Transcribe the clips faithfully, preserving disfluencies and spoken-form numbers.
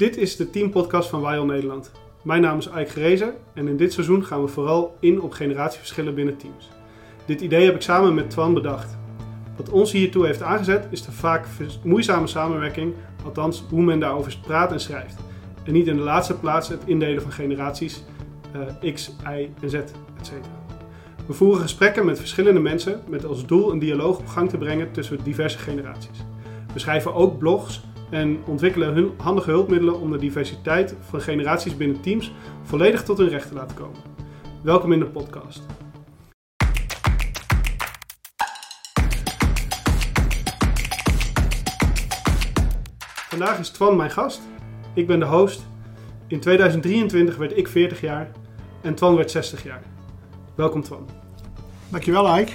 Dit is de teampodcast van Weil Nederland. Mijn naam is Ike Gerezer en in dit seizoen gaan we vooral in op generatieverschillen binnen teams. Dit idee heb ik samen met Twan bedacht. Wat ons hiertoe heeft aangezet is de vaak moeizame samenwerking, althans hoe men daarover praat en schrijft. En niet in de laatste plaats het indelen van generaties, uh, X, Y en Z, et cetera. We voeren gesprekken met verschillende mensen met als doel een dialoog op gang te brengen tussen diverse generaties. We schrijven ook blogs en ontwikkelen hun handige hulpmiddelen om de diversiteit van generaties binnen teams volledig tot hun recht te laten komen. Welkom in de podcast. Vandaag is Twan mijn gast. Ik ben de host. In tweeduizend drieëntwintig werd ik veertig jaar en Twan werd zestig jaar. Welkom Twan. Dankjewel Ike.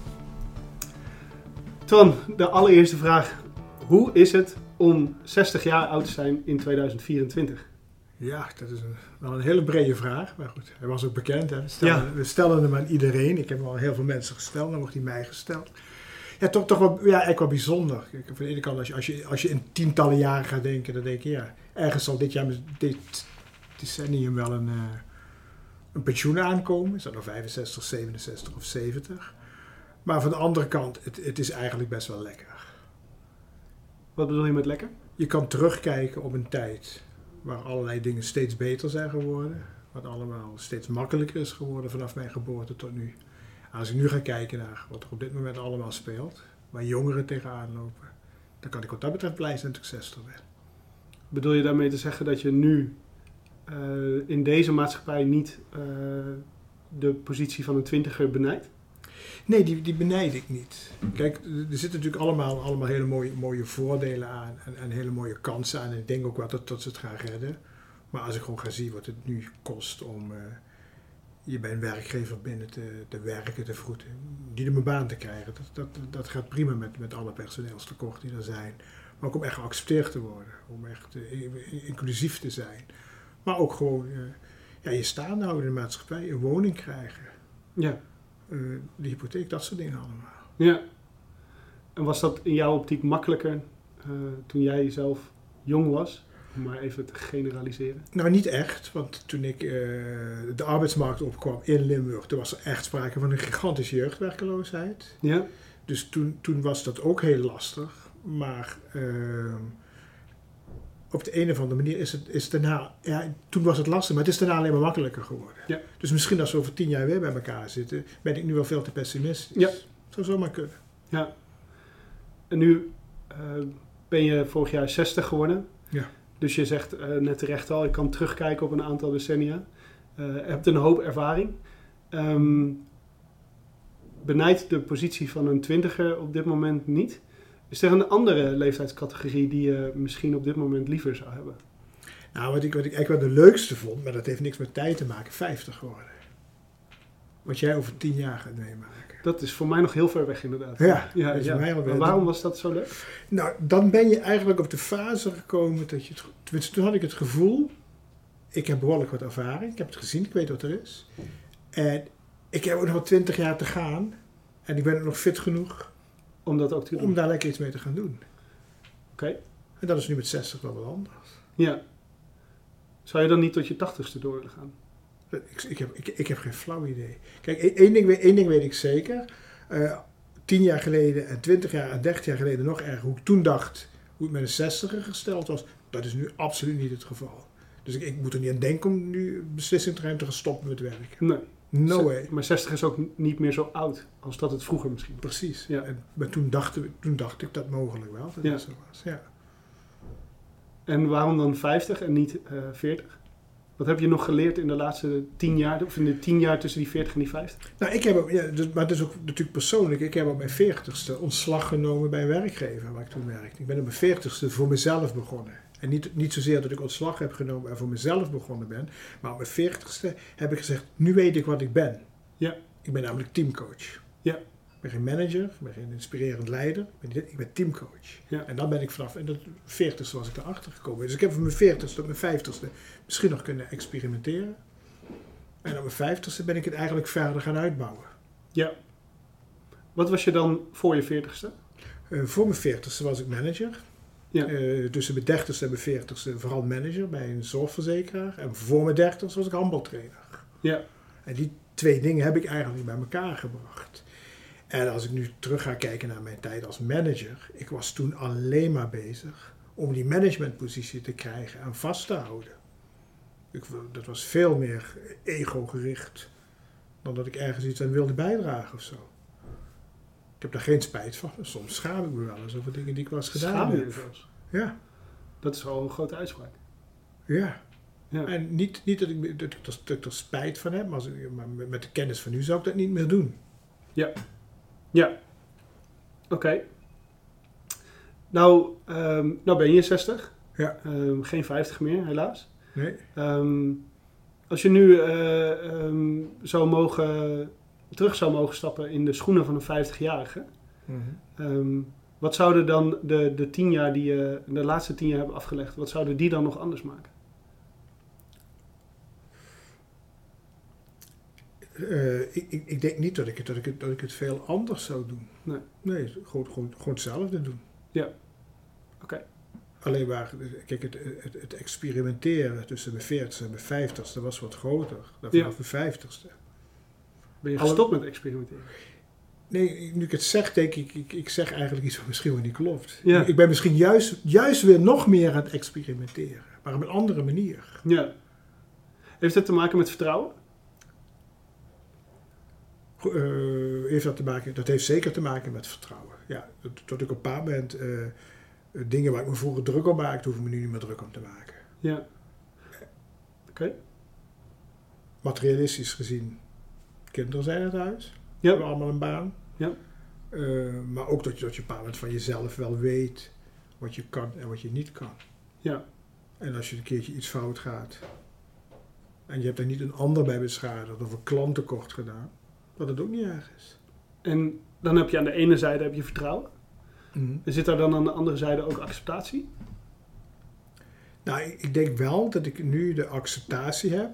Twan, de allereerste vraag. Hoe is het om zestig jaar oud te zijn in tweeduizend vierentwintig? Ja, dat is een, wel een hele brede vraag. Maar goed, hij was ook bekend. Hè? We, stellen, Ja. we stellen hem aan iedereen. Ik heb hem al heel veel mensen gesteld. Dan wordt hij mij gesteld. Ja, toch, toch wel, ja, eigenlijk wel bijzonder. Kijk, van de ene kant, als je, als, je, als je in tientallen jaren gaat denken, dan denk je, ja, ergens zal dit jaar, dit decennium wel een, uh, een pensioen aankomen. Is dat nou vijfenzestig, zevenenzestig of zeventig? Maar van de andere kant, het, het is eigenlijk best wel lekker. Wat bedoel je met lekker? Je kan terugkijken op een tijd waar allerlei dingen steeds beter zijn geworden. Wat allemaal steeds makkelijker is geworden vanaf mijn geboorte tot nu. Als ik nu ga kijken naar wat er op dit moment allemaal speelt, waar jongeren tegenaan lopen, dan kan ik wat dat betreft blij zijn dat ik zestig ben. Bedoel je daarmee te zeggen dat je nu uh, in deze maatschappij niet uh, de positie van een twintiger benijdt? Nee, die, die benijd ik niet. Kijk, er zitten natuurlijk allemaal, allemaal hele mooie, mooie voordelen aan en, en hele mooie kansen aan. En ik denk ook wel dat, dat ze het gaan redden. Maar als ik gewoon ga zien wat het nu kost om uh, je bij een werkgever binnen te, te werken, te vroeten, die er mijn baan te krijgen, dat, dat, dat gaat prima met, met alle personeelstekorten die er zijn. Maar ook om echt geaccepteerd te worden, om echt uh, inclusief te zijn. Maar ook gewoon uh, ja, je staande houden in de maatschappij, een woning krijgen. Ja. Uh, de hypotheek, dat soort dingen allemaal. Ja. En was dat in jouw optiek makkelijker uh, toen jij zelf jong was? Om maar even te generaliseren. Nou, niet echt. Want toen ik uh, de arbeidsmarkt opkwam in Limburg, toen was er echt sprake van een gigantische jeugdwerkeloosheid. Ja. Dus toen, toen was dat ook heel lastig. Maar uh, op de een of andere manier is het, is het daarna... Ja, toen was het lastig, maar het is daarna alleen maar makkelijker geworden. Ja. Dus misschien als we over tien jaar weer bij elkaar zitten, ben ik nu wel veel te pessimistisch. Ja. Zou zomaar kunnen. Ja. En nu uh, ben je vorig jaar zestig geworden. Ja. Dus je zegt uh, net terecht al, ik kan terugkijken op een aantal decennia. Uh, je hebt een hoop ervaring. Um, benijd de positie van een twintiger op dit moment niet. Is er een andere leeftijdscategorie die je misschien op dit moment liever zou hebben? Nou, wat ik, wat ik eigenlijk wel de leukste vond, maar dat heeft niks met tijd te maken, vijftig geworden. Wat jij over tien jaar gaat meemaken. Dat is voor mij nog heel ver weg inderdaad. Ja, ja, dat is ja. mij al Maar waarom was dat zo leuk? Nou, dan ben je eigenlijk op de fase gekomen dat je het... Tenminste, toen had ik het gevoel, ik heb behoorlijk wat ervaring, ik heb het gezien, ik weet wat er is. En ik heb ook nog wel twintig jaar te gaan en ik ben ook nog fit genoeg om dat ook te doen. Om daar lekker iets mee te gaan doen. Oké. Okay. En dat is nu met zestig wel wat anders. Ja. Zou je dan niet tot je tachtigste door willen gaan? Ik, ik, heb, ik, ik heb geen flauw idee. Kijk, één ding, één ding weet ik zeker. Uh, tien jaar geleden en twintig jaar en dertig jaar geleden nog erg. Hoe ik toen dacht, hoe het met een zestiger gesteld was, dat is nu absoluut niet het geval. Dus ik, ik moet er niet aan denken om nu beslissing te gaan stoppen met werken. Nee. No way. Maar zestig is ook niet meer zo oud als dat het vroeger misschien. Precies. Ja. En, maar toen dacht, toen dacht ik dat mogelijk wel, dat ja. dat zo was. Ja. En waarom dan vijftig en niet uh, veertig? Wat heb je nog geleerd in de laatste tien jaar, of in de tien jaar tussen die veertig en die vijftig? Nou, ik heb, ja, dus, maar het is ook natuurlijk persoonlijk. Ik heb op mijn veertigste ontslag genomen bij een werkgever waar ik toen werkte. Ik ben op mijn veertigste voor mezelf begonnen. En niet, niet zozeer dat ik ontslag heb genomen en voor mezelf begonnen ben. Maar op mijn veertigste heb ik gezegd, nu weet ik wat ik ben. Ja. Ik ben namelijk teamcoach. Ja. Ik ben geen manager, ik ben geen inspirerend leider. Ik ben, ik ben teamcoach. Ja. En dan ben ik vanaf, en dat veertigste was ik daarachter gekomen. Dus ik heb van mijn veertigste tot mijn vijftigste misschien nog kunnen experimenteren. En op mijn vijftigste ben ik het eigenlijk verder gaan uitbouwen. Ja. Wat was je dan voor je veertigste? Uh, voor mijn veertigste was ik manager. Ja. Uh, tussen mijn dertigste en mijn veertigste vooral manager bij een zorgverzekeraar. En voor mijn dertigste was ik handbaltrainer. Ja. En die twee dingen heb ik eigenlijk bij elkaar gebracht. En als ik nu terug ga kijken naar mijn tijd als manager, ik was toen alleen maar bezig om die managementpositie te krijgen en vast te houden. Ik, dat was veel meer ego-gericht dan dat ik ergens iets aan wilde bijdragen of zo. Ik heb daar geen spijt van. Soms schaam ik me wel eens over dingen die ik wel eens gedaan Schaam je heb. zelfs? Ja. Dat is al een grote uitspraak. Ja. Ja. En niet, niet dat, ik, dat, ik er, dat ik er spijt van heb, maar, als, maar met de kennis van nu zou ik dat niet meer doen. Ja. Ja. Oké. Okay. Nou, um, nou ben je zestig. Ja. Um, geen vijftig meer, helaas. Nee. Um, als je nu uh, um, zou mogen, terug zou mogen stappen in de schoenen van een vijftigjarige, Mm-hmm. um, wat zouden dan de, de tien jaar die je, de laatste tien jaar hebben afgelegd, wat zouden die dan nog anders maken? Uh, ik, ik, ik denk niet dat ik, het, dat, ik het, dat ik het veel anders zou doen. Nee. Nee, gewoon, gewoon, gewoon hetzelfde doen. Ja. Oké. Okay. Alleen maar, kijk, het, het, het experimenteren tussen mijn veertigste en mijn vijftigste was wat groter dan vanaf Ja. mijn vijftigste. Ben je gestopt Alle... met experimenteren? Nee, nu ik het zeg, denk ik, ik, ik zeg eigenlijk iets wat misschien wel niet klopt. Ja. Ik ben misschien juist, juist weer nog meer aan het experimenteren, maar op een andere manier. Ja. Heeft het te maken met vertrouwen? Uh, heeft dat, te maken, dat heeft zeker te maken met vertrouwen. Ja, dat, dat ik op een bepaald moment uh, dingen waar ik me vroeger druk om maakte, hoef ik me nu niet meer druk om te maken. Ja. Oké. Okay. Materialistisch gezien, kinderen zijn het huis. Ja. We hebben allemaal een baan. Ja. Uh, maar ook dat je, dat je op een bepaald moment van jezelf wel weet wat je kan en wat je niet kan. Ja. En als je een keertje iets fout gaat en je hebt er niet een ander bij beschadigd of een klant tekort gedaan, dat het ook niet erg is. En dan heb je aan de ene zijde heb je vertrouwen. Mm-hmm. En zit daar dan aan de andere zijde ook acceptatie? Nou, ik denk wel dat ik nu de acceptatie heb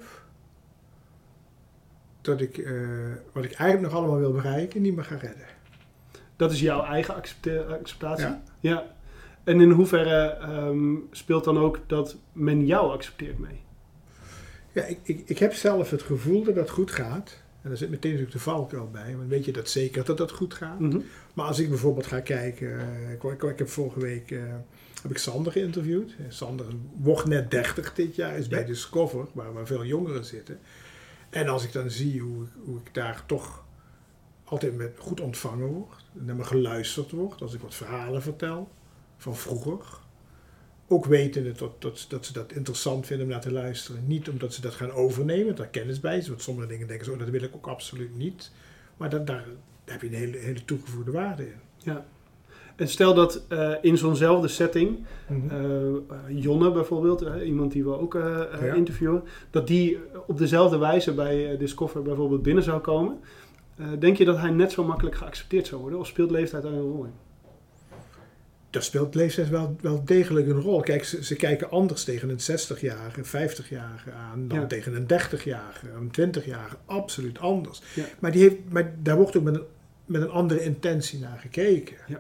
dat ik uh, wat ik eigenlijk nog allemaal wil bereiken niet meer ga redden. Dat is jouw eigen accepte- acceptatie? Ja. Ja. En in hoeverre um, speelt dan ook dat men jou accepteert mee? Ja, ik, ik, ik heb zelf het gevoel dat dat goed gaat. En daar zit meteen natuurlijk de valkuil bij. Want weet je dat zeker dat dat goed gaat? Mm-hmm. Maar als ik bijvoorbeeld ga kijken... Uh, ik, ik, ik heb vorige week uh, heb ik Sander geïnterviewd. Sander wordt net dertig dit jaar. Is ja. bij Discover, waar, waar veel jongeren zitten. En als ik dan zie hoe, hoe ik daar toch altijd met goed ontvangen word. Naar me geluisterd wordt. Als ik wat verhalen vertel van vroeger. Ook wetende dat, dat, dat ze dat interessant vinden om naar te luisteren. Niet omdat ze dat gaan overnemen, daar kennis bij is. Want sommige dingen denken ze, oh, dat wil ik ook absoluut niet. Maar dat, daar, daar heb je een hele, hele toegevoegde waarde in. Ja. En stel dat uh, in zo'nzelfde setting, mm-hmm. uh, Jonne bijvoorbeeld, uh, iemand die we ook uh, uh, ja. interviewen, dat die op dezelfde wijze bij uh, Discover bijvoorbeeld binnen zou komen. Uh, denk je dat hij net zo makkelijk geaccepteerd zou worden? Of speelt leeftijd daar een rol in? Daar speelt leeftijd wel, wel degelijk een rol. Kijk, ze, ze kijken anders tegen een zestigjarige, vijftigjarige aan dan ja. tegen een dertigjarige, een twintigjarige. Absoluut anders. Ja. Maar, die heeft, maar daar wordt ook met een, met een andere intentie naar gekeken. Ja.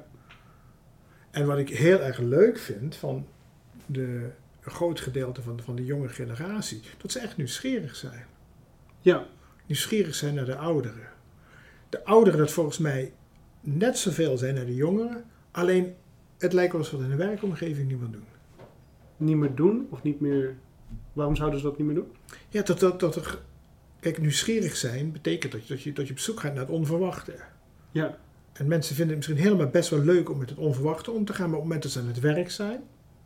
En wat ik heel erg leuk vind van de, een groot gedeelte van, van de jonge generatie, dat ze echt nieuwsgierig zijn. Ja. Nieuwsgierig zijn naar de ouderen. De ouderen dat volgens mij net zoveel zijn naar de jongeren, alleen het lijkt wel eens wat in de werkomgeving niet meer doen. Niet meer doen? Of niet meer... Waarom zouden ze dat niet meer doen? Ja, dat, dat, dat er... Kijk, nieuwsgierig zijn betekent dat je, dat, je, dat je op zoek gaat naar het onverwachte. Ja. En mensen vinden het misschien helemaal best wel leuk om met het onverwachte om te gaan, maar op het moment dat ze aan het werk zijn,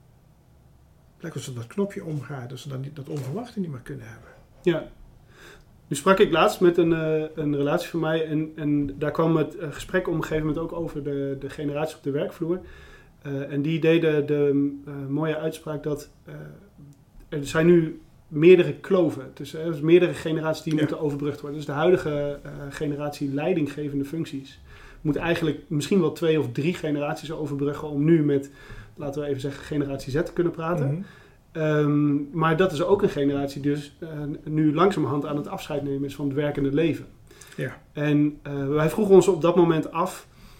lijkt alsof dat knopje omgaat, dat ze dan niet, dat onverwachte niet meer kunnen hebben. Ja. Nu sprak ik laatst met een, uh, een relatie van mij en, en daar kwam het uh, gesprek op een gegeven moment ook over de, de generatie op de werkvloer. Uh, en die deden de uh, mooie uitspraak dat uh, er zijn nu meerdere kloven. Dus er zijn meerdere generaties die ja. moeten overbrugd worden. Dus de huidige uh, generatie leidinggevende functies moet eigenlijk misschien wel twee of drie generaties overbruggen om nu met, laten we even zeggen, generatie Z te kunnen praten. Mm-hmm. Um, maar dat is ook een generatie die dus uh, nu langzamerhand aan het afscheid nemen is van het werkende leven. Ja. En uh, wij vroegen ons op dat moment af,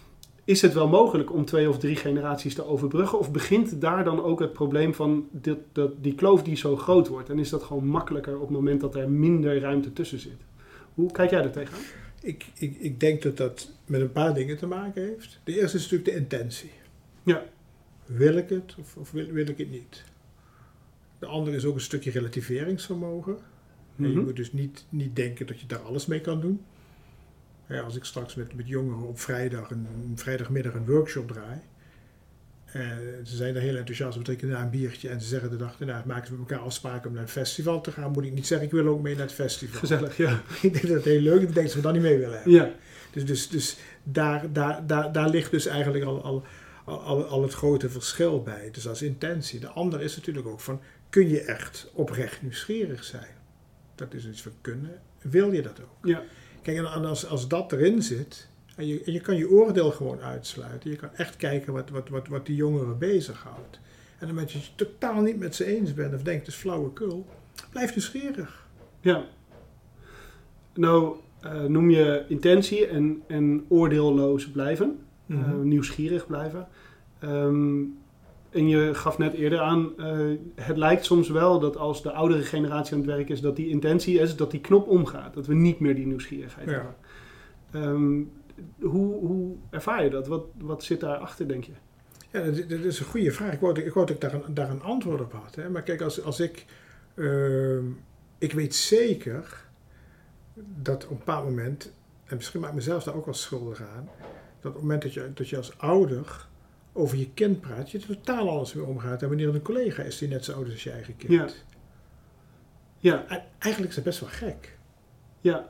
is het wel mogelijk om twee of drie generaties te overbruggen? Of begint daar dan ook het probleem van dit, dat, die kloof die zo groot wordt? En is dat gewoon makkelijker op het moment dat er minder ruimte tussen zit? Hoe kijk jij er tegenaan? Ik, ik, ik denk dat dat met een paar dingen te maken heeft. De eerste is natuurlijk de intentie. Ja. Wil ik het of, of wil, wil ik het niet? De andere is ook een stukje relativeringsvermogen. Mm-hmm. En je moet dus niet, niet denken dat je daar alles mee kan doen. Ja, als ik straks met, met jongeren op vrijdag een, een vrijdagmiddag een workshop draai. En ze zijn er heel enthousiast, we drinken daar een biertje en ze zeggen de dag daarna, maken ze met elkaar afspraken om naar een festival te gaan. Moet ik niet zeggen, ik wil ook mee naar het festival. Gezellig, ja. Ik denk dat het heel leuk is, ik denk dat we dan niet mee willen hebben. Ja. Dus, dus, dus daar, daar, daar, daar ligt dus eigenlijk al, al, al, al het grote verschil bij. Dus als intentie. De andere is natuurlijk ook van, kun je echt oprecht nieuwsgierig zijn? Dat is iets van kunnen. Wil je dat ook? Ja. Kijk, en als, als dat erin zit, en je, en je kan je oordeel gewoon uitsluiten. Je kan echt kijken wat, wat, wat, wat die jongeren bezighoudt. En dan met je het totaal niet met ze eens bent of denkt, het is flauwekul, blijf nieuwsgierig. Ja. Nou, uh, noem je intentie en, en oordeelloos blijven. Mm-hmm. Uh, nieuwsgierig blijven. Um, en je gaf net eerder aan, uh, het lijkt soms wel dat als de oudere generatie aan het werk is, dat die intentie is, dat die knop omgaat. Dat we niet meer die nieuwsgierigheid ja. hebben. Um, hoe, hoe ervaar je dat? Wat, wat zit daarachter, denk je? Ja, dat, dat is een goede vraag. Ik wou, ik wou dat ik daar een, daar een antwoord op had. Hè. Maar kijk, als, als ik... Uh, ik weet zeker dat op een bepaald moment, en misschien maak ik mezelf daar ook wel schuldig aan, dat op het moment dat je, dat je als ouder over je kind praat, je er totaal anders mee omgaat dan wanneer het een collega is die net zo oud is als je eigen kind. Ja. Ja. En eigenlijk is dat best wel gek. Ja.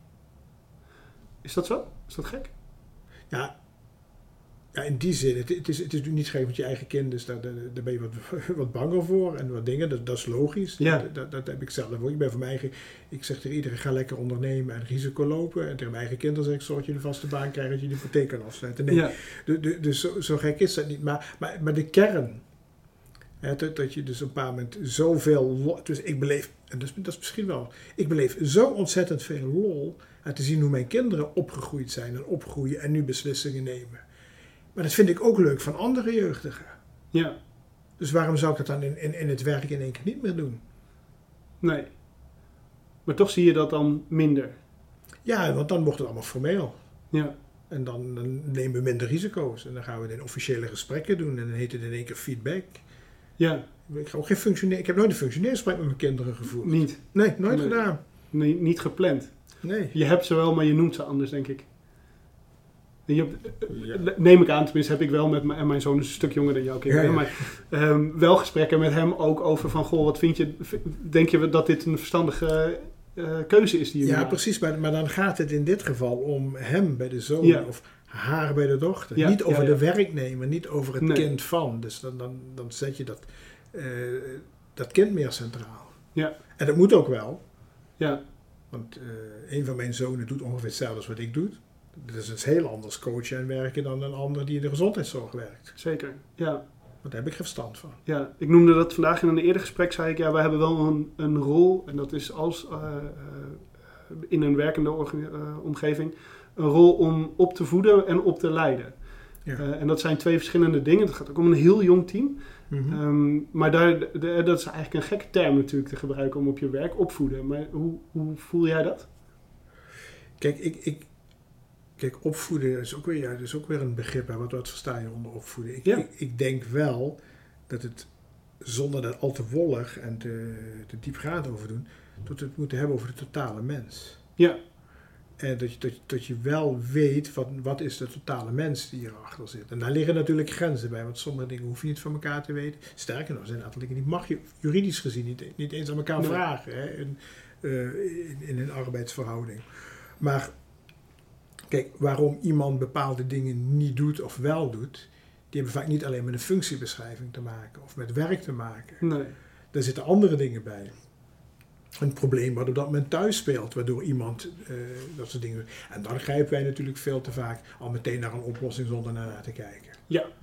Is dat zo? Is dat gek? Ja, ja in die zin. Het, het, is, het is niet gek met je eigen kind, dus daar, daar, daar ben je wat, wat banger voor en wat dingen. Dat, dat is logisch. Ja. Dat, dat, dat heb ik zelf ook. Ik ben voor mijn eigen, ik zeg tegen iedereen, ga lekker ondernemen en risico lopen. En tegen mijn eigen kinderen zeg ik, zorg dat je een vaste baan krijgt, dat je de hypotheek kan afsluiten. Nee, ja. de, de, dus zo, zo gek is dat niet. Maar, maar, maar de kern, hè, dat, dat je dus op een bepaald moment zoveel, dus ik beleef, en dat is, dat is misschien wel, ik beleef zo ontzettend veel lol en te zien hoe mijn kinderen opgegroeid zijn en opgroeien en nu beslissingen nemen. Maar dat vind ik ook leuk van andere jeugdigen. Ja. Dus waarom zou ik dat dan in, in, in het werk in één keer niet meer doen? Nee. Maar toch zie je dat dan minder. Ja, want dan wordt het allemaal formeel. Ja. En dan, dan nemen we minder risico's. En dan gaan we het in officiële gesprekken doen. En dan heet het in één keer feedback. Ja. Ik, ga ook geen functioneer, ik heb nooit een functioneersgesprek met mijn kinderen gevoerd. Niet? Nee, nooit nee. gedaan. Nee, niet gepland. Nee. Je hebt ze wel, maar je noemt ze anders, denk ik. Je hebt, Ja. Neem ik aan, tenminste heb ik wel met mijn, en mijn zoon is een stuk jonger dan jouw kinderen, ja, ja. maar um, wel gesprekken met hem ook over van, goh, wat vind je, denk je dat dit een verstandige uh, keuze is die je Ja, maakt? precies, maar, maar dan gaat het in dit geval om hem bij de zoon ja. of haar bij de dochter. Ja, niet over ja, ja. de werknemer, niet over het nee. kind van. Dus dan, dan, dan zet je dat, uh, dat kind meer centraal. Ja. En dat moet ook wel. Ja. Want uh, een van mijn zonen doet ongeveer hetzelfde als wat ik doe. Dat is dus heel anders coachen en werken dan een ander die in de gezondheidszorg werkt. Zeker, ja. Want daar heb ik geen verstand van. Ja, ik noemde dat vandaag in een eerder gesprek, zei ik, ja, wij hebben wel een, een rol, en dat is als uh, uh, in een werkende orga- uh, omgeving, een rol om op te voeden en op te leiden. Ja. Uh, en dat zijn twee verschillende dingen. Het gaat ook om een heel jong team. Mm-hmm. Um, maar daar, de, de, dat is eigenlijk een gekke term natuurlijk te gebruiken om op je werk opvoeden. Maar hoe, hoe voel jij dat? Kijk, ik... ik Kijk, opvoeden is ook weer, ja, is ook weer een begrip. Hè, wat, wat versta je onder opvoeden? Ik, ja. ik, ik denk wel dat het, zonder dat al te wollig en te, te diepgaand over doen, dat we het moeten hebben over de totale mens. Ja. En dat je, dat, dat je wel weet, wat, wat is de totale mens die hierachter zit. En daar liggen natuurlijk grenzen bij, want sommige dingen hoef je niet van elkaar te weten. Sterker nog, er zijn een aantal dingen die mag je juridisch gezien niet, niet eens aan elkaar nee. vragen, hè, in, uh, in, in een arbeidsverhouding. Maar kijk, waarom iemand bepaalde dingen niet doet of wel doet, die hebben vaak niet alleen met een functiebeschrijving te maken of met werk te maken. Nee. Daar zitten andere dingen bij. Een probleem wat op dat moment thuis speelt, waardoor iemand uh, dat soort dingen doet. En dan grijpen wij natuurlijk veel te vaak al meteen naar een oplossing zonder naar te kijken. Ja.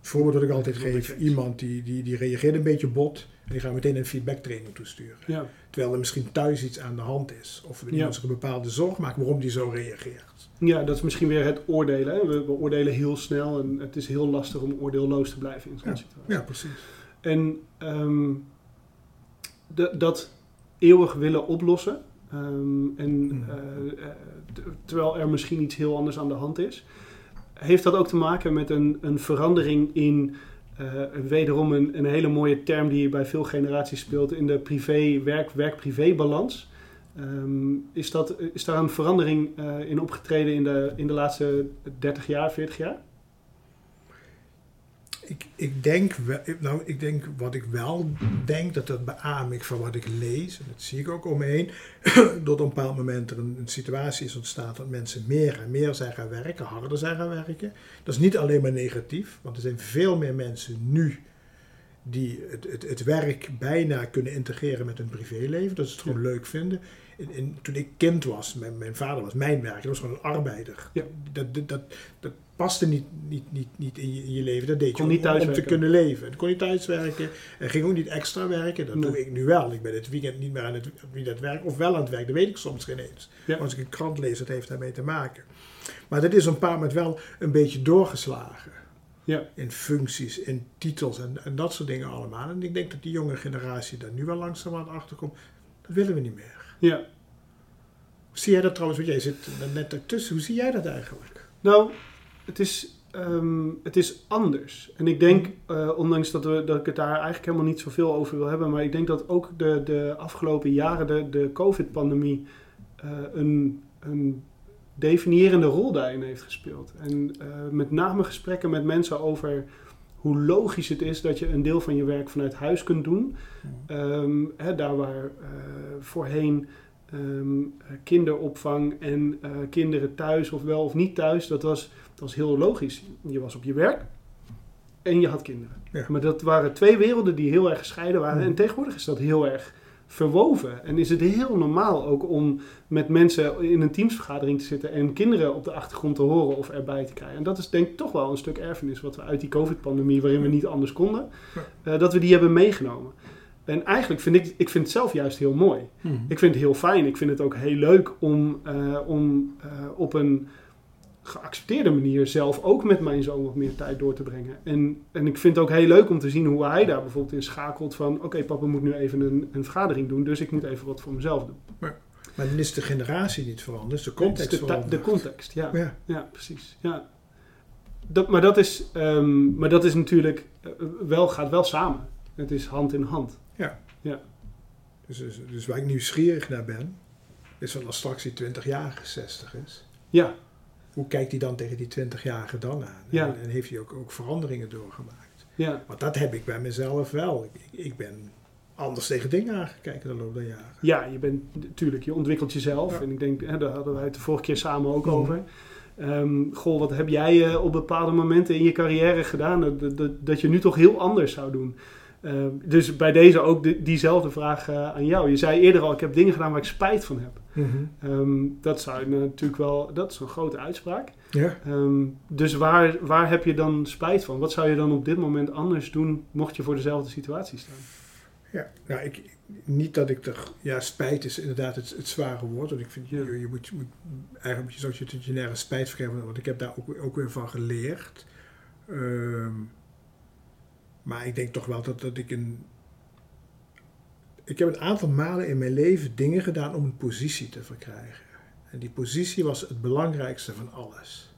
Het voorbeeld dat ik altijd Dat is geef, wel iemand die, die, die reageert een beetje bot en die gaat meteen een feedbacktraining toesturen. Ja. Terwijl er misschien thuis iets aan de hand is. Of er Ja. iemand zich een bepaalde zorg maakt waarom die zo reageert. Ja, dat is misschien weer het oordelen. Hè? We, we oordelen heel snel en het is heel lastig om oordeelloos te blijven in zo'n Ja. situatie. Ja, precies. En um, de, dat eeuwig willen oplossen, um, en, Mm. uh, uh, t- terwijl er misschien iets heel anders aan de hand is, heeft dat ook te maken met een, een verandering in, uh, wederom een, een hele mooie term die bij veel generaties speelt, in de privé-werk, werk-privé-balans. Um, is, dat, is daar een verandering uh, in opgetreden in de, in de laatste dertig jaar, veertig jaar? Ik, ik, denk wel, nou, ik denk wat ik wel denk, dat dat beaam ik van wat ik lees, en dat zie ik ook om me heen, dat op een bepaald moment er een, een situatie is ontstaan dat mensen meer en meer zijn gaan werken, harder zijn gaan werken. Dat is niet alleen maar negatief, want er zijn veel meer mensen nu die het, het, het werk bijna kunnen integreren met hun privéleven, dat ze het gewoon Ja. leuk vinden. En, en toen ik kind was, mijn, mijn vader was mijn werk, dat was gewoon een arbeider. Ja. Dat, dat, dat, dat paste niet, niet, niet, niet in, je, in je leven, dat deed je Kon om, niet om te thuiswerken. kunnen leven. Dan kon je thuiswerken en ging ook niet extra werken, dat Nee. doe ik nu wel. Ik ben het weekend niet meer aan het, niet aan het werk, of wel aan het werk, dat weet ik soms geen eens. Ja. Maar als ik een krant lees, dat heeft daarmee te maken. Maar dat is op een paar moment wel een beetje doorgeslagen. Ja. In functies, in titels en, en dat soort dingen allemaal. En ik denk dat die jonge generatie daar nu wel langzaam aan achterkomt. Dat willen we niet meer. Ja. Hoe zie jij dat trouwens? Want jij zit er net ertussen. Hoe zie jij dat eigenlijk? Nou, het is, um, het is anders. En ik denk, uh, ondanks dat, we, dat ik het daar eigenlijk helemaal niet zoveel over wil hebben, maar ik denk dat ook de, de afgelopen jaren de, de COVID-pandemie uh, een, een definiërende rol daarin heeft gespeeld. En uh, met name gesprekken met mensen over hoe logisch het is dat je een deel van je werk vanuit huis kunt doen. Um, hè, daar waar uh, voorheen um, kinderopvang en uh, kinderen thuis of wel of niet thuis, dat was, dat was heel logisch. Je was op je werk en je had kinderen. Ja. Maar dat waren twee werelden die heel erg gescheiden waren. Mm. En tegenwoordig is dat heel erg verwoven. En is het heel normaal ook om met mensen in een teamsvergadering te zitten en kinderen op de achtergrond te horen of erbij te krijgen. En dat is denk ik toch wel een stuk erfenis wat we uit die COVID-pandemie, waarin we niet anders konden, uh, dat we die hebben meegenomen. En eigenlijk vind ik, ik vind het zelf juist heel mooi. Hmm. Ik vind het heel fijn. Ik vind het ook heel leuk om, uh, om uh, op een geaccepteerde manier zelf ook met mijn zoon wat meer tijd door te brengen. En, en ik vind het ook heel leuk om te zien hoe hij daar bijvoorbeeld in schakelt van oké, okay, papa moet nu even een, een vergadering doen, dus ik moet even wat voor mezelf doen. Maar, maar dan is de generatie niet veranderd, dus de Het context is de, ta- veranderd. de context, ja. Ja. Ja, precies. Ja. Dat, maar, dat is, um, maar dat is natuurlijk uh, wel, gaat wel samen. Het is hand in hand. Ja. Ja. Dus, dus, dus waar ik nieuwsgierig naar ben, is van als straks die twintigjarige zestig is. Ja. Hoe kijkt hij dan tegen die twintigjarige dan aan? Ja. En, en heeft hij ook, ook veranderingen doorgemaakt? Ja. Want dat heb ik bij mezelf wel. Ik, ik ben anders tegen dingen aangekeken de loop der jaren. Ja, je bent natuurlijk, je ontwikkelt jezelf. Ja. En ik denk, hè, daar hadden wij het de vorige keer samen ook Mhm. over. Um, goh, wat heb jij uh, op bepaalde momenten in je carrière gedaan dat, dat, dat je nu toch heel anders zou doen? Uh, dus bij deze ook de, diezelfde vraag uh, aan jou. Je zei eerder al, ik heb dingen gedaan waar ik spijt van heb. Mm-hmm. Um, dat zou uh, natuurlijk wel, dat is een grote uitspraak. Ja. Um, dus waar, waar heb je dan spijt van? Wat zou je dan op dit moment anders doen, mocht je voor dezelfde situatie staan? Ja, nou, ik, niet dat ik er... Ja, spijt is inderdaad het, het zware woord. Want ik vind, Ja. je, je moet, je moet... Eigenlijk moet je zoals je het je nergens spijt vergeven. Want ik heb daar ook, ook weer van geleerd. Um, maar ik denk toch wel dat, dat ik een... Ik heb een aantal malen in mijn leven dingen gedaan om een positie te verkrijgen. En die positie was het belangrijkste van alles.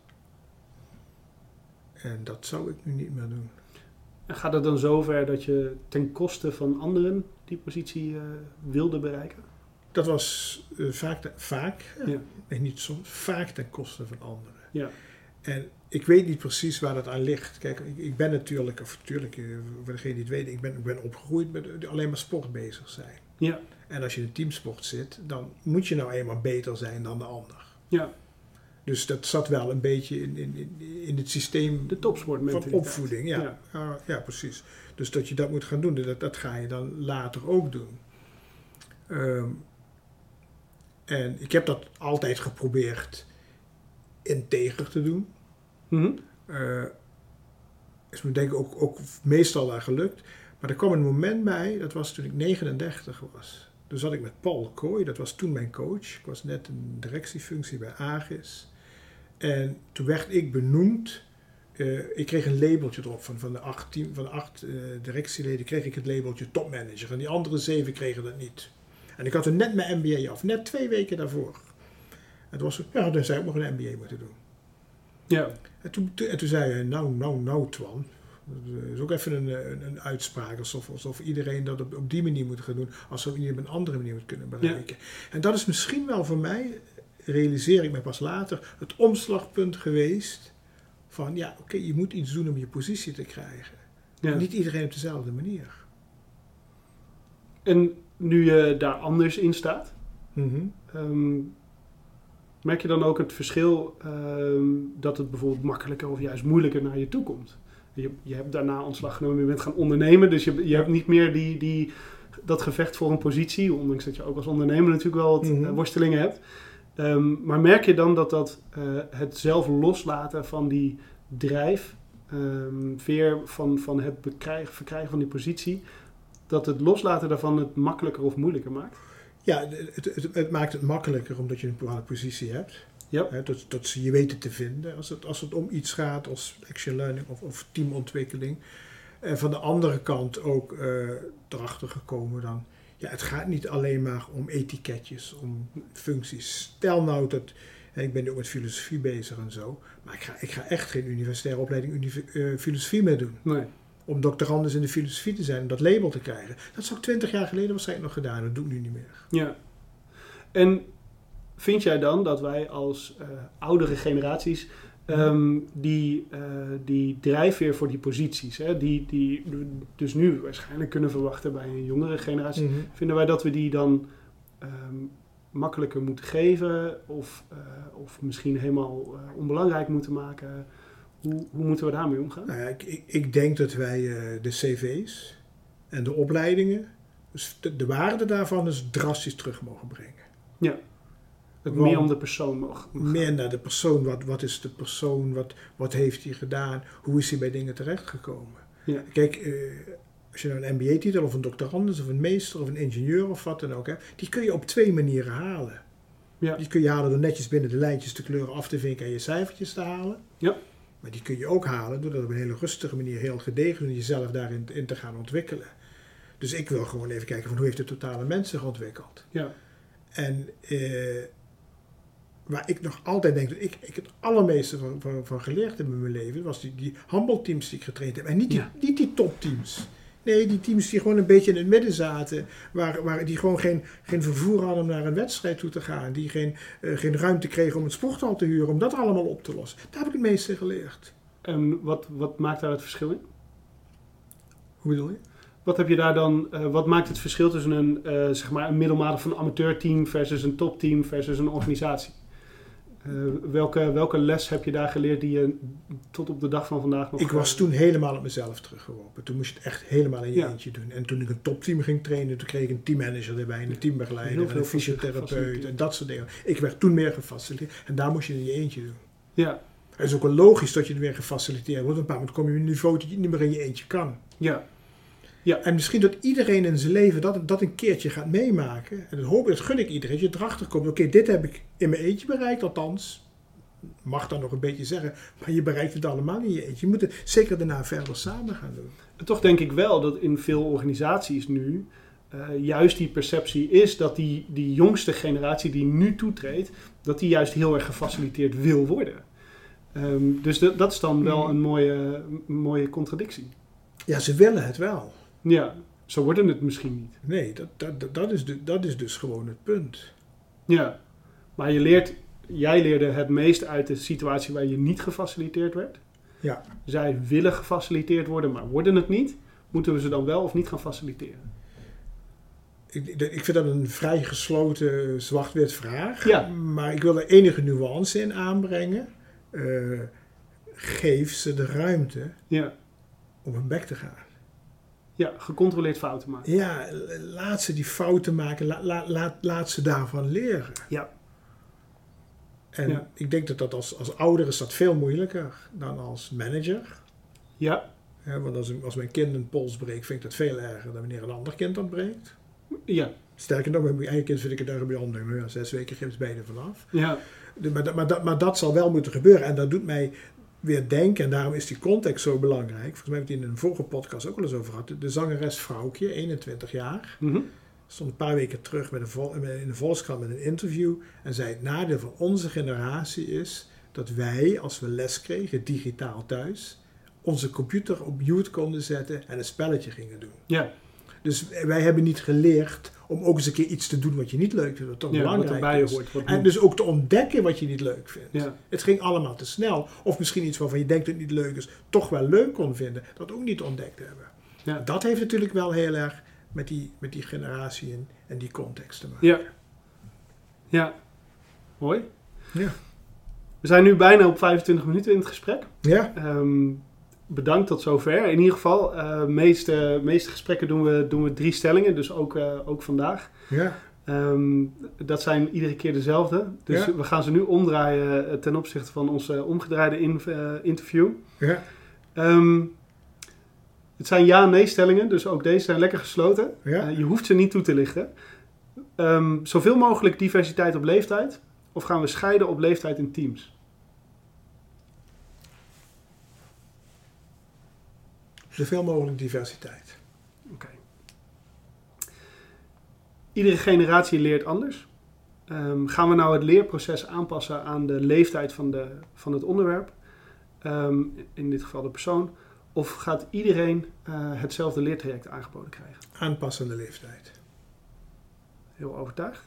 En dat zou ik nu niet meer doen. En gaat het dan zover dat je ten koste van anderen die positie uh, wilde bereiken? Dat was uh, vaak, te, vaak ja. en niet soms, vaak ten koste van anderen. Ja. En ik weet niet precies waar dat aan ligt. Kijk, ik, ik ben natuurlijk, of natuurlijk, voor degene die het weet, ik ben, ik ben opgegroeid met alleen maar sport bezig zijn. Ja. En als je in teamsport zit, dan moet je nou eenmaal beter zijn dan de ander. Ja. Dus dat zat wel een beetje in, in, in het systeem de topsportmentaliteit van opvoeding. Ja. Ja. Uh, ja, precies. Dus dat je dat moet gaan doen, dat, dat ga je dan later ook doen. Um, en ik heb dat altijd geprobeerd integer te doen. Mm-hmm. Uh, is me denk ik ook, ook meestal wel gelukt. Maar er kwam een moment bij, dat was toen ik negenendertig was. Toen zat ik met Paul Kooi, dat was toen mijn coach. Ik was net een directiefunctie bij Agis. En toen werd ik benoemd. Uh, ik kreeg een labeltje erop van, van de acht, team, van de acht uh, directieleden. Kreeg ik het labeltje topmanager. En die andere zeven kregen dat niet. En ik had toen net mijn M B A af, net twee weken daarvoor. En toen was ik, ja, dan zou ik nog een M B A moeten doen. Ja. En toen, en toen zei hij, nou, nou, nou, Twan. Dat is ook even een, een, een uitspraak, alsof, alsof iedereen dat op, op die manier moet gaan doen, alsof je op een andere manier moet kunnen bereiken. Ja. En dat is misschien wel voor mij, realiseer ik me pas later, het omslagpunt geweest van, ja, oké, okay, je moet iets doen om je positie te krijgen. Ja. Maar niet iedereen op dezelfde manier. En nu je daar anders in staat, Mm-hmm. um, merk je dan ook het verschil um, dat het bijvoorbeeld makkelijker of juist moeilijker naar je toe komt? Je, je hebt daarna ontslag genomen, je bent gaan ondernemen, dus je, je hebt niet meer die, die, dat gevecht voor een positie, ondanks dat je ook als ondernemer natuurlijk wel wat mm-hmm. uh, worstelingen hebt. Um, maar merk je dan dat, dat uh, het zelf loslaten van die drijf, um, veer van, van het bekrijgen, verkrijgen van die positie, dat het loslaten daarvan het makkelijker of moeilijker maakt? Ja, het, het, het maakt het makkelijker omdat je een bepaalde positie hebt. Yep. He, dat, dat ze je weten te vinden als het, als het om iets gaat als action learning of, of teamontwikkeling. En van de andere kant ook uh, erachter gekomen dan, ja, het gaat niet alleen maar om etiketjes, om functies. Stel nou dat, en ik ben nu ook met filosofie bezig en zo, maar ik ga, ik ga echt geen universitaire opleiding univ- uh, filosofie meer doen. Nee. Om doctorandus in de filosofie te zijn en dat label te krijgen. Dat zou ik twintig jaar geleden waarschijnlijk nog gedaan, dat doe ik nu niet meer. Ja. En vind jij dan dat wij als uh, oudere generaties um, die, uh, die drijfveer voor die posities, hè, die, die dus nu waarschijnlijk kunnen verwachten bij een jongere generatie, Mm-hmm. vinden wij dat we die dan um, makkelijker moeten geven of, uh, of misschien helemaal uh, onbelangrijk moeten maken? Hoe, hoe moeten we daarmee omgaan? Nou ja, ik, ik, ik denk dat wij uh, de cv's en de opleidingen, dus de, de waarde daarvan dus drastisch terug mogen brengen. Ja. Het Want meer om de persoon mag. mag meer gaan. naar de persoon. Wat, wat is de persoon? Wat, wat heeft hij gedaan? Hoe is hij bij dingen terechtgekomen? Ja. Kijk, uh, als je nou een M B A-titel of een doctorandus of een meester of een ingenieur of wat dan ook hebt, die kun je op twee manieren halen. Ja. Die kun je halen door netjes binnen de lijntjes de kleuren af te vinken en je cijfertjes te halen. Ja. Maar die kun je ook halen door dat op een hele rustige manier heel gedegen en jezelf daarin in te gaan ontwikkelen. Dus ik wil gewoon even kijken van hoe heeft de totale mens zich ontwikkeld. Ja. En uh, waar ik nog altijd denk dat ik, ik het allermeeste van, van, van geleerd heb in mijn leven, was die, die humble teams die ik getraind heb. En niet die, Ja. niet die topteams. Nee, die teams die gewoon een beetje in het midden zaten, waar, waar die gewoon geen, geen vervoer hadden om naar een wedstrijd toe te gaan, die geen, uh, geen ruimte kregen om het sporthal te huren, om dat allemaal op te lossen. Daar heb ik het meeste geleerd. En wat, wat maakt daar het verschil in? Hoe bedoel je? Wat heb je daar dan, uh, wat maakt het verschil tussen een, uh, zeg maar een middelmatig van een amateurteam versus een topteam versus een organisatie? Uh, welke, welke les heb je daar geleerd die je tot op de dag van vandaag nog... Ik was uh, toen helemaal op mezelf teruggeworpen. Toen moest je het echt helemaal in je Ja. eentje doen. En toen ik een topteam ging trainen, toen kreeg ik een teammanager erbij, een teambegeleider, Heel en veel een fysiotherapeut gefaciliteerd. en dat soort dingen. Ik werd toen meer gefaciliteerd en daar moest je het in je eentje doen. Ja, Het is ook wel logisch dat je er weer gefaciliteerd wordt. Op een bepaald moment kom je op een niveau dat je het niet meer in je eentje kan. ja, En misschien dat iedereen in zijn leven dat, dat een keertje gaat meemaken. En dat hoop ik, dat gun ik iedereen. Dat je erachter komt, oké, okay, dit heb ik in mijn eentje bereikt, althans. Mag dan nog een beetje zeggen, maar je bereikt het allemaal in je eentje. Je moet het zeker daarna verder samen gaan doen. En toch denk ik wel dat in veel organisaties nu uh, juist die perceptie is dat die, die jongste generatie die nu toetreedt, dat die juist heel erg gefaciliteerd wil worden. Um, dus de, dat is dan wel een mooie, een mooie contradictie. Ja, ze willen het wel. Ja, zo worden het misschien niet. Nee, dat, dat, dat, is, de, dat is dus gewoon het punt. Ja, maar je leert, jij leerde het meest uit de situatie waar je niet gefaciliteerd werd. Ja. Zij willen gefaciliteerd worden, maar worden het niet. Moeten we ze dan wel of niet gaan faciliteren? Ik, ik vind dat een vrij gesloten zwart-wit vraag. Ja. Maar ik wil er enige nuance in aanbrengen. Uh, geef ze de ruimte Ja. om hun bek te gaan. Ja, gecontroleerd fouten maken. Ja, laat ze die fouten maken. La, la, laat, laat ze daarvan leren. Ja. En Ja. ik denk dat dat als, als ouder is dat veel moeilijker dan als manager. Ja. Hè, want als, als mijn kind een pols breekt, vind ik dat veel erger dan wanneer een ander kind dat breekt. Ja. Sterker nog, met mijn eigen kind vind ik het erg bijzonder. Nou ja, zes weken geeft beide vanaf. Ja. De, maar, dat, maar, dat, maar dat zal wel moeten gebeuren. En dat doet mij weer denken, en daarom is die context zo belangrijk. Volgens mij heb ik het in een vorige podcast ook wel eens over gehad. De zangeres Vrouwtje, eenentwintig jaar. Mm-hmm. Stond een paar weken terug met een vol, in de Volkskrant met een interview. En zei, het nadeel van onze generatie is dat wij, als we les kregen, digitaal thuis, onze computer op mute konden zetten en een spelletje gingen doen. Ja. Dus wij hebben niet geleerd om ook eens een keer iets te doen wat je niet leuk vindt, wat toch Ja, belangrijk wat erbij is. hoort, wat en moet. dus ook te ontdekken wat je niet leuk vindt. Ja. Het ging allemaal te snel. Of misschien iets waarvan je denkt dat het niet leuk is, toch wel leuk kon vinden, dat ook niet ontdekt hebben. Ja. Dat heeft natuurlijk wel heel erg met die, met die generatie en, en die context te maken. Ja. Ja. Mooi. Ja. We zijn nu bijna op vijfentwintig minuten in het gesprek. Ja? Um, bedankt tot zover. In ieder geval, de uh, meeste, meeste gesprekken doen we, doen we drie stellingen, dus ook, uh, ook vandaag. Ja. Um, dat zijn iedere keer dezelfde. Dus Ja. we gaan ze nu omdraaien uh, ten opzichte van onze omgedraaide in, uh, interview. Ja. Um, het zijn ja-nee stellingen, dus ook deze zijn lekker gesloten. Ja. Uh, je hoeft ze niet toe te lichten. Um, zoveel mogelijk diversiteit op leeftijd. Of gaan we scheiden op leeftijd in teams? Zoveel mogelijk diversiteit. Oké. Okay. Iedere generatie leert anders. Um, gaan we nou het leerproces aanpassen aan de leeftijd van, de, van het onderwerp? Um, in dit geval de persoon. Of gaat iedereen uh, hetzelfde leertraject aangeboden krijgen? Aanpassende leeftijd. Heel overtuigd.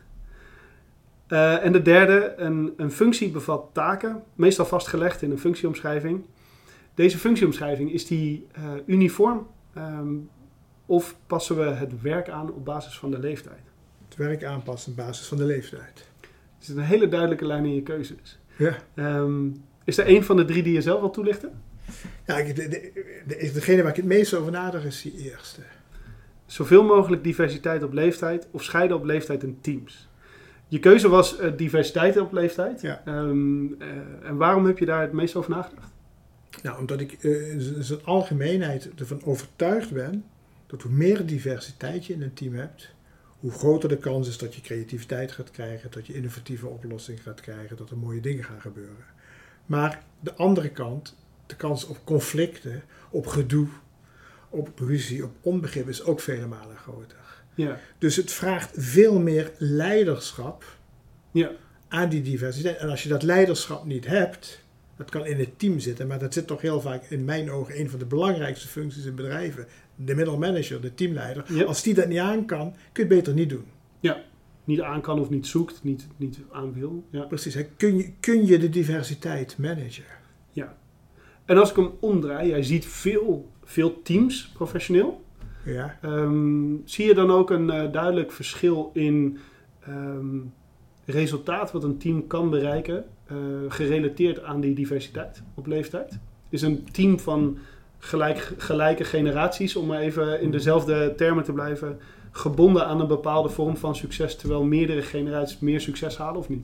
Uh, en de derde, een, een functie bevat taken, meestal vastgelegd in een functieomschrijving. Deze functieomschrijving, is die uh, uniform um, of passen we het werk aan op basis van de leeftijd? Het werk aanpassen op basis van de leeftijd. Er zit een hele duidelijke lijn in je keuzes. Ja. Um, is er een van de drie die je zelf wil toelichten? Ja, de, de, de, degene waar ik het meest over nadenk is die eerste. Zoveel mogelijk diversiteit op leeftijd of scheiden op leeftijd in teams. Je keuze was uh, diversiteit op leeftijd. Ja. Um, uh, en waarom heb je daar het meest over nagedacht? Nou, omdat ik uh, in zijn algemeenheid ervan overtuigd ben dat hoe meer diversiteit je in een team hebt, hoe groter de kans is dat je creativiteit gaat krijgen, dat je innovatieve oplossingen gaat krijgen, dat er mooie dingen gaan gebeuren. Maar de andere kant, de kans op conflicten, op gedoe, op ruzie, op onbegrip is ook vele malen groter. Ja. Dus het vraagt veel meer leiderschap ja. aan die diversiteit. En als je dat leiderschap niet hebt, dat kan in het team zitten, maar dat zit toch heel vaak in mijn ogen een van de belangrijkste functies in bedrijven. De middelmanager, de teamleider. Ja. Als die dat niet aan kan, kun je het beter niet doen. Ja, niet aan kan of niet zoekt, niet, niet aan wil. Ja. Precies, hè. Kun je, kun je de diversiteit managen? Ja. En als ik hem omdraai, jij ziet veel, veel teams professioneel. Ja. Um, zie je dan ook een uh, duidelijk verschil in um, resultaat wat een team kan bereiken, uh, gerelateerd aan die diversiteit op leeftijd? Is een team van gelijk, gelijke generaties, om maar even in dezelfde termen te blijven, gebonden aan een bepaalde vorm van succes, terwijl meerdere generaties meer succes halen of niet?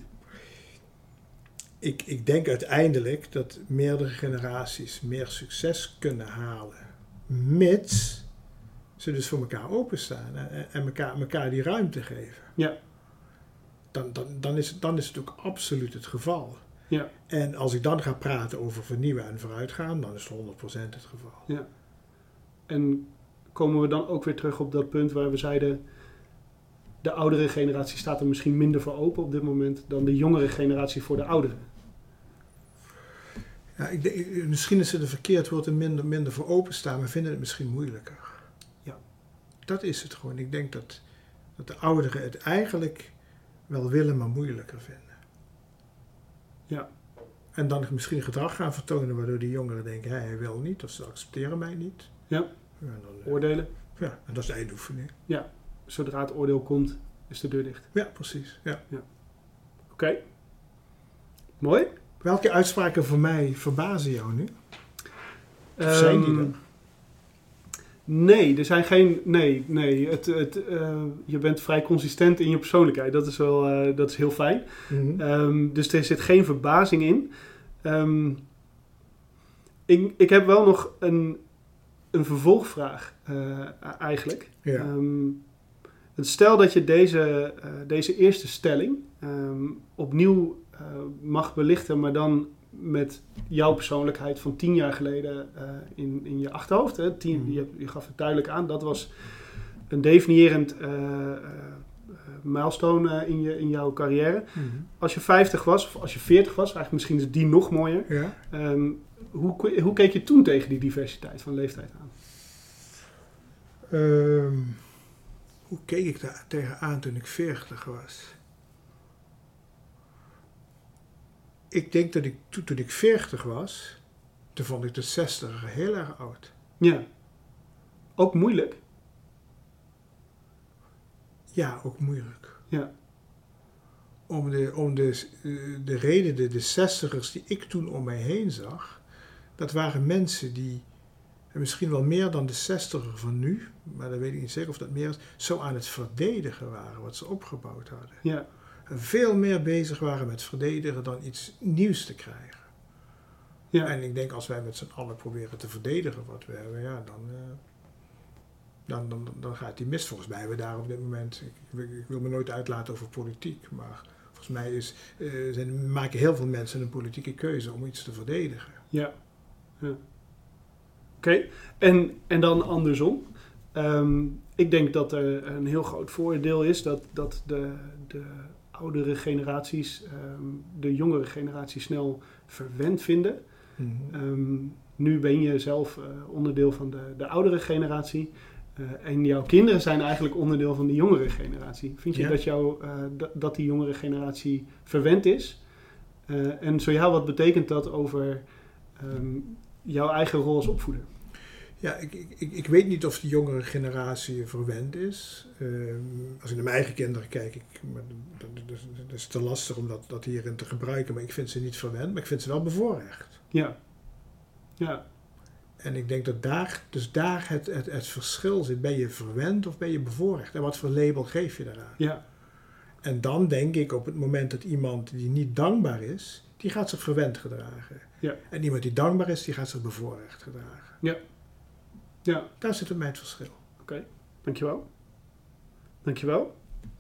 Ik, ik denk uiteindelijk dat meerdere generaties meer succes kunnen halen, mits ze dus voor elkaar openstaan en, en elkaar, elkaar die ruimte geven. Ja. Dan, dan, dan, is, dan is het ook absoluut het geval. Ja. En als ik dan ga praten over vernieuwen en vooruitgaan, dan is het honderd procent het geval. Ja. En komen we dan ook weer terug op dat punt waar we zeiden, de oudere generatie staat er misschien minder voor open op dit moment dan de jongere generatie voor de ouderen. Ja, ik denk, misschien is het een verkeerd woord en minder, minder voor openstaan, maar vinden het misschien moeilijker. Ja. Dat is het gewoon. Ik denk dat, dat de ouderen het eigenlijk wel willen, maar moeilijker vinden. Ja. En dan misschien gedrag gaan vertonen waardoor die jongeren denken, hey, hij wil niet, of ze accepteren mij niet. Ja. En dan, Oordelen. Ja, en dat is de eindoefening. Ja. Zodra het oordeel komt, is de deur dicht. Ja, precies. Ja. Ja. Oké. Okay. Mooi. Welke uitspraken voor mij verbazen jou nu? Of zijn die er? Nee, er zijn geen... Nee, nee. Het, het, uh, je bent vrij consistent in je persoonlijkheid. Dat is wel uh, dat is heel fijn. Mm-hmm. Um, dus er zit geen verbazing in. Um, ik, ik heb wel nog een, een vervolgvraag uh, eigenlijk. Ja. Um, stel dat je deze, uh, deze eerste stelling um, opnieuw uh, mag belichten, maar dan met jouw persoonlijkheid van tien jaar geleden uh, in, in je achterhoofd. Hè? Tien, mm. je, je gaf het duidelijk aan, dat was een definiërend uh, uh, milestone uh, in, je, in jouw carrière. Mm-hmm. Als je vijftig was, of als je veertig was, eigenlijk misschien is die nog mooier. Ja. Um, hoe, hoe keek je toen tegen die diversiteit van leeftijd aan? Um, hoe keek ik daar tegenaan toen ik veertig was? Ik denk dat ik toen, toen ik veertig was, toen vond ik de zestiger heel erg oud. Ja. Ook moeilijk? Ja, ook moeilijk. Ja. Om de, om de, de reden, de, de zestigers die ik toen om mij heen zag, dat waren mensen die, en misschien wel meer dan de zestiger van nu, maar dan weet ik niet zeker of dat meer is, zo aan het verdedigen waren wat ze opgebouwd hadden. Ja. En veel meer bezig waren met verdedigen dan iets nieuws te krijgen. Ja. En ik denk als wij met z'n allen proberen te verdedigen wat we hebben, ja, dan, uh, dan, dan, dan gaat die mis. Volgens mij hebben we daar op dit moment, ik, ik wil me nooit uitlaten over politiek, maar volgens mij is, uh, zijn, maken heel veel mensen een politieke keuze om iets te verdedigen. Ja. Ja. Oké, okay. en, en dan andersom. Um, ik denk dat er een heel groot voordeel is dat, dat de, de oudere generaties um, de jongere generatie snel verwend vinden. Mm-hmm. Um, nu ben je zelf uh, onderdeel van de, de oudere generatie. Uh, en jouw kinderen zijn eigenlijk onderdeel van de jongere generatie. Vind je ja. dat, jou, uh, d- dat die jongere generatie verwend is? Uh, en zo ja, wat betekent dat over um, jouw eigen rol als opvoeder? Ja, ik, ik, ik weet niet of de jongere generatie verwend is. Uh, als ik naar mijn eigen kinderen kijk, ik, maar dat, dat, dat is te lastig om dat, dat hierin te gebruiken, maar ik vind ze niet verwend, maar ik vind ze wel bevoorrecht. Ja. Ja. En ik denk dat daar, dus daar het, het, het verschil zit. Ben je verwend of ben je bevoorrecht? En wat voor label geef je daaraan? Ja. En dan denk ik op het moment dat iemand die niet dankbaar is, die gaat zich verwend gedragen. Ja. En iemand die dankbaar is, die gaat zich bevoorrecht gedragen. Ja. Ja. Daar zit voor mij het verschil. Oké, okay. Dankjewel. Dankjewel.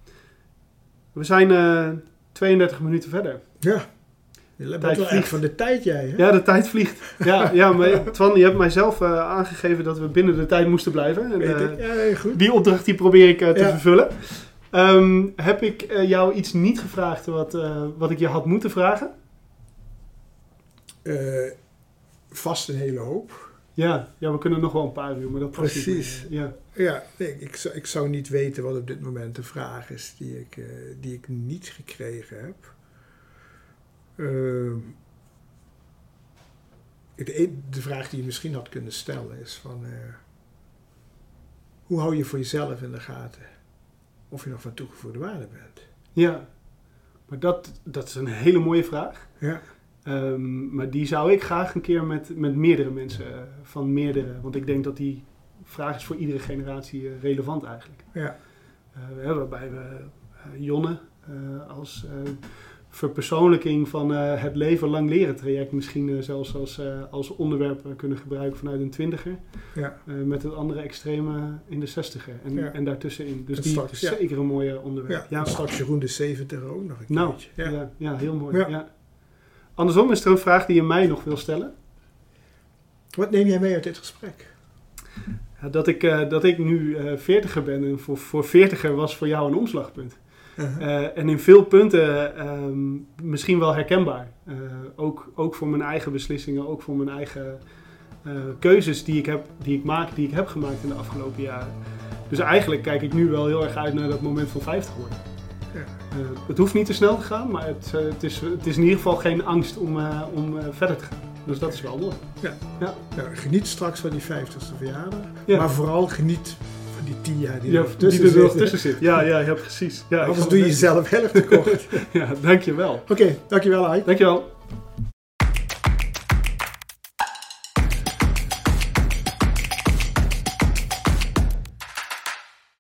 We zijn uh, tweeëndertig minuten verder. Ja. Je bent wel echt van de tijd jij, hè? Ja, de tijd vliegt. Ja, ja maar Twan, je hebt mijzelf uh, aangegeven dat we binnen de tijd moesten blijven. En, uh, ja, nee, goed. Die opdracht die probeer ik uh, te ja. vervullen. Um, heb ik uh, jou iets niet gevraagd wat, uh, wat ik je had moeten vragen? Uh, vast een hele hoop. Ja, ja, we kunnen nog wel een paar uur, maar dat past niet. Precies. Meer. Ja, ja nee, ik, zou, ik zou niet weten wat op dit moment de vraag is die ik, uh, die ik niet gekregen heb. Uh, de, de vraag die je misschien had kunnen stellen is van... Uh, hoe hou je voor jezelf in de gaten of je nog van toegevoegde waarde bent? Ja, maar dat, dat is een hele mooie vraag. Ja. Um, maar die zou ik graag een keer met, met meerdere mensen, uh, van meerdere... Want ik denk dat die vraag is voor iedere generatie uh, relevant eigenlijk. Ja. Uh, waarbij we uh, Jonne uh, als... Uh, verpersoonlijking van uh, het leven lang leren traject misschien uh, zelfs als, uh, als onderwerp uh, kunnen gebruiken vanuit een twintiger. Ja. Uh, met het andere extreme in de zestiger en, ja. en daartussenin. Dus en die straks, is ja. zeker een mooie onderwerp. Ja, ja. En straks Jeroen de zeventig ook nog een nou, keertje. Ja. Ja, ja, heel mooi. Ja. Ja. Andersom is er een vraag die je mij nog wil stellen. Wat neem jij mee uit dit gesprek? Ja, dat, ik, uh, dat ik nu uh, veertiger ben en voor, voor veertiger was voor jou een omslagpunt. Uh-huh. Uh, en in veel punten uh, um, misschien wel herkenbaar. Uh, ook, ook voor mijn eigen beslissingen, ook voor mijn eigen uh, keuzes die ik, heb, die ik maak, die ik heb gemaakt in de afgelopen jaren. Dus eigenlijk kijk ik nu wel heel erg uit naar dat moment van vijftig worden. Ja. Uh, het hoeft niet te snel te gaan, maar het, uh, het, is, het is in ieder geval geen angst om, uh, om uh, verder te gaan. Dus dat is wel mooi. Ja. Ja. Nou, geniet straks van die vijftigste verjaardag, ja. maar vooral geniet van die tien jaar die ja, er nog tussen, die er nog tussen zit. Ja, ja, ja, precies. Ja, anders doe je jezelf heel erg tekort. Ja, dankjewel. Oké, okay, dankjewel Ike. Dankjewel.